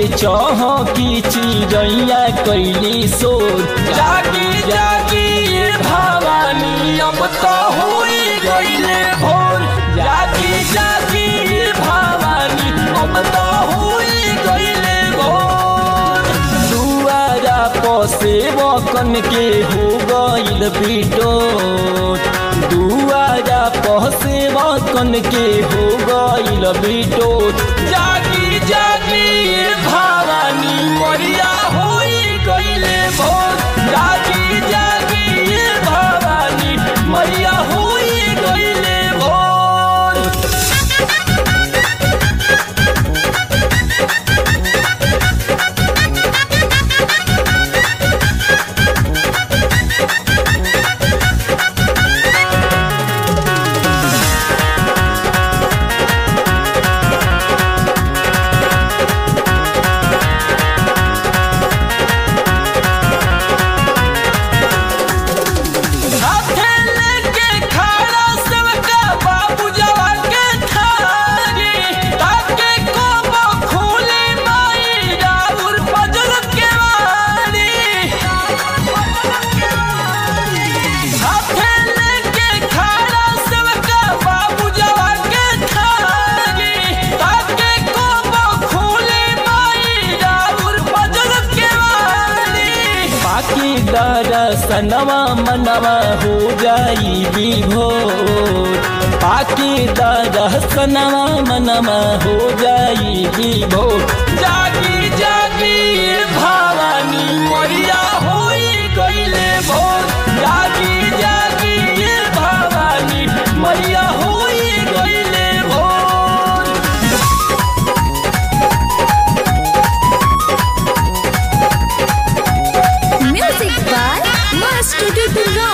चहकी चिड़ैया कैली सोर। जागी जागी ये भवानी अब तो होई गईले भोर। जागी जागी ये भवानी अब तो होई गईले भोर। दुआरा पसेवकन के हो गईल बिटोर। दुआरा पसेवकन के हो गईल बिटोर। जागी जागी ये भवानी मोरिया होई गईले भोर। जागी जागी ये भवानी मोरिया होई गईले भोर। दर्शनवा मनवा हो जाई विभोर। पाके दर्शनवा मनवा हो जाई विभोर। जागी जागी ये भवानी मोरिया होई गईले भोर। जागी जागी ये भवानी मोरिया होई गईले भोर। Music by Master Dudunga.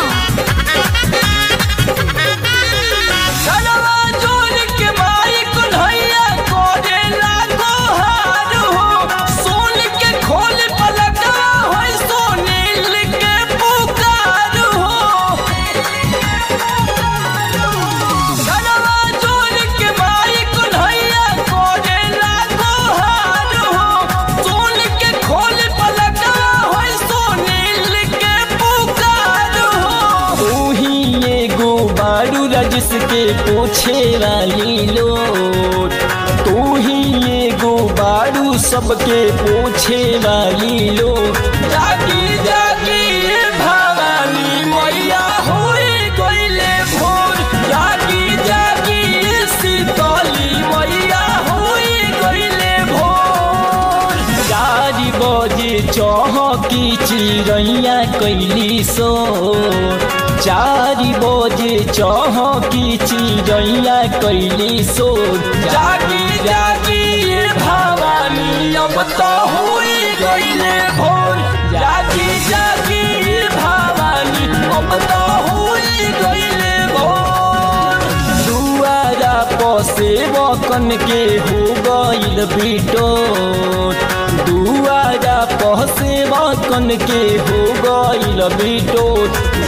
जिसके पूछे वाली लोट। तू ही ये गुबारू सबके पूछे वाली लोट। जागी जागी ये भवानी मैया होई गईले भोर। जागी जागी ये शीतली मैया होई गईले भोर। 4 बजे चहकी चिड़ैया कैली सोर। 4 बजे चहकी चिड़ैया कैली सोर। जागी जागी ये भवानी अब तो होई गईले भोर। जागी जागी ये भवानी अब तो होई गईले भोर। दुआरा पसेवकन के हो गईल बिटोर। दुआरा पसेवकन के हो गईल बिटोर।